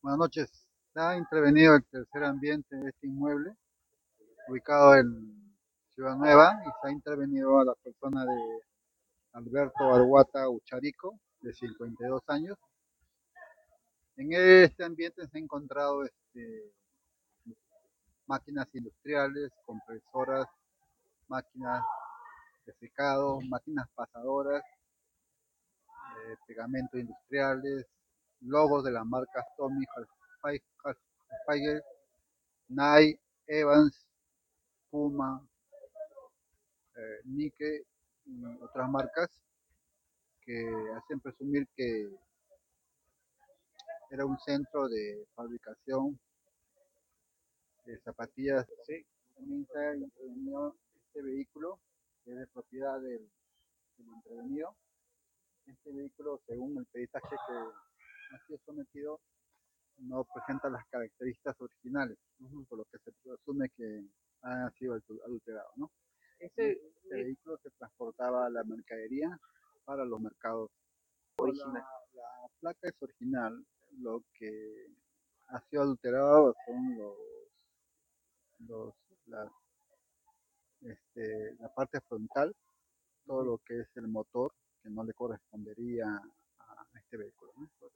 Buenas noches. Se ha intervenido el tercer ambiente de este inmueble, ubicado en Ciudad Nueva, y se ha intervenido a la persona de Alberto Arguata Ucharico, de 52 años. En este ambiente se han encontrado máquinas industriales, compresoras, máquinas de secado, máquinas pasadoras, pegamentos industriales, logos de las marcas Tommy Hilfiger, Nike, Evans, Puma, Nike y otras marcas que hacen presumir que era un centro de fabricación de zapatillas. Sí, también se ha intervenido este vehículo, que es de propiedad del intervenido. Este vehículo, según el peritaje que ha sido sometido, no presenta las características originales, por lo que se presume que ha sido adulterado, ¿no? Este vehículo se transportaba la mercadería para los mercados original. La placa es original, lo que ha sido adulterado son los, las, la parte frontal, todo lo que es el motor, que no le correspondería a este vehículo, ¿no?